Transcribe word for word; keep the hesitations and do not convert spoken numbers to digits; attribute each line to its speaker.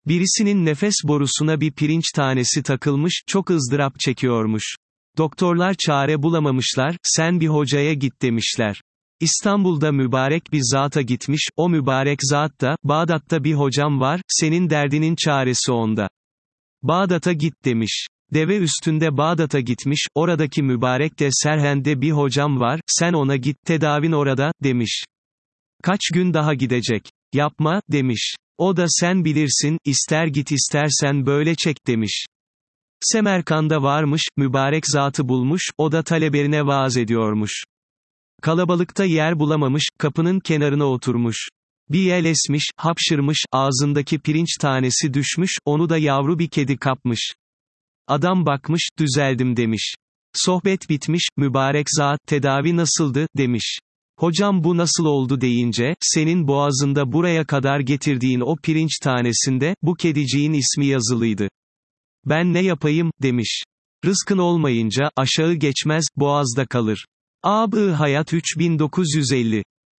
Speaker 1: Birisinin nefes borusuna bir pirinç tanesi takılmış, çok ızdırap çekiyormuş. Doktorlar çare bulamamışlar, sen bir hocaya git demişler. İstanbul'da mübarek bir zata gitmiş, o mübarek zat da, Bağdat'ta bir hocam var, senin derdinin çaresi onda. Bağdat'a git demiş. Deve üstünde Bağdat'a gitmiş, oradaki mübarek de Serhend'de bir hocam var, sen ona git, tedavin orada, demiş. Kaç gün daha gidecek? Yapma, demiş. O da sen bilirsin, ister git istersen böyle çek demiş. Semerkand'a varmış, mübarek zatı bulmuş, o da taleberine vaaz ediyormuş. Kalabalıkta yer bulamamış, kapının kenarına oturmuş. Bir yel esmiş, hapşırmış, ağzındaki pirinç tanesi düşmüş, onu da yavru bir kedi kapmış. Adam bakmış, düzeldim demiş. Sohbet bitmiş, mübarek zat, tedavi nasıldı, demiş. Hocam bu nasıl oldu deyince, senin boğazında buraya kadar getirdiğin o pirinç tanesinde, bu kediciğin ismi yazılıydı. Ben ne yapayım, demiş. Rızkın olmayınca, aşağı geçmez, boğazda kalır. Ab-ı Hayat üç bin dokuz yüz elli